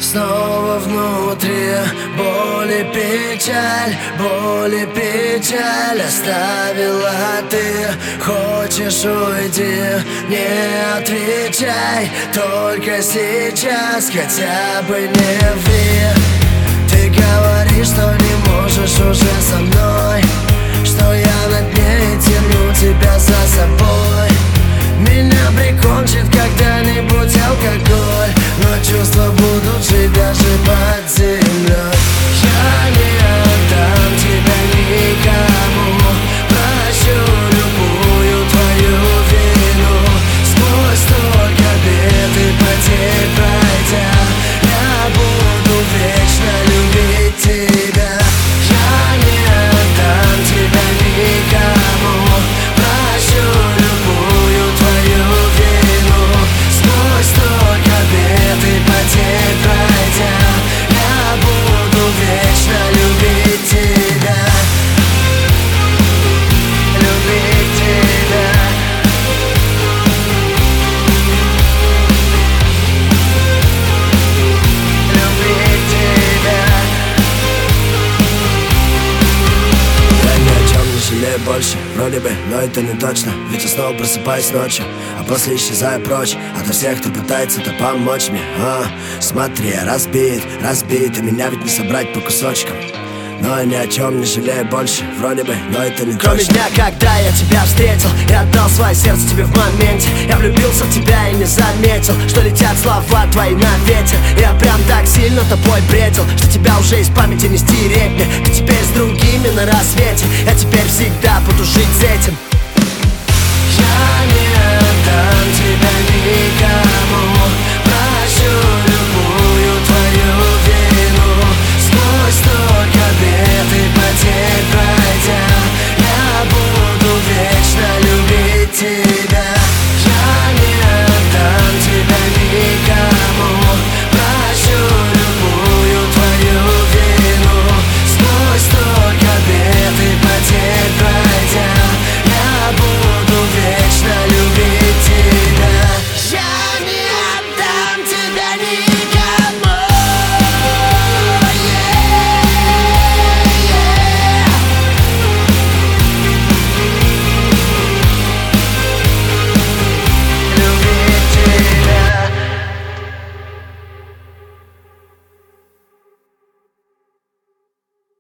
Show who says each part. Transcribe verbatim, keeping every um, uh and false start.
Speaker 1: Снова внутри боль и печаль, боль и печаль оставила ты. Хочешь уйти, не отвечай, только сейчас хотя бы не ври. Ты говоришь, что не можешь уже со мной, что я над ней тяну тебя за собой. Меня прикончит когда-нибудь алкоголь, но чувства будут жить даже под землей. Я не отдам тебя никому, прощу любую твою вину. Сквозь столько бед и потерь пройдя, я буду вечно любить тебя. Я не отдам тебя никому, прощу любую твою вину. Сквозь столько бед и потерь пройдя, я буду вечно любить тебя. Любить тебя. Любить тебя. Я ни о чем не жалею больше, вроде бы, но это не точно. Ведь я снова просыпаюсь ночью, а после исчезаю прочь ото всех, кто пытается-то помочь мне. а, Смотри, я разбит, разбит, и меня ведь не собрать по кусочкам. Но я ни о чем не жалею больше, вроде бы, но это не
Speaker 2: Кроме
Speaker 1: точно.
Speaker 2: дня, когда я тебя встретил, я отдал свое сердце тебе в моменте. Я влюбился в тебя и не заметил, что летят слова твои на ветер. Я прям так сильно тобой бредил, что тебя уже из памяти не стереть мне. Ты теперь с другими на рассвете, я теперь всегда буду жить с этим.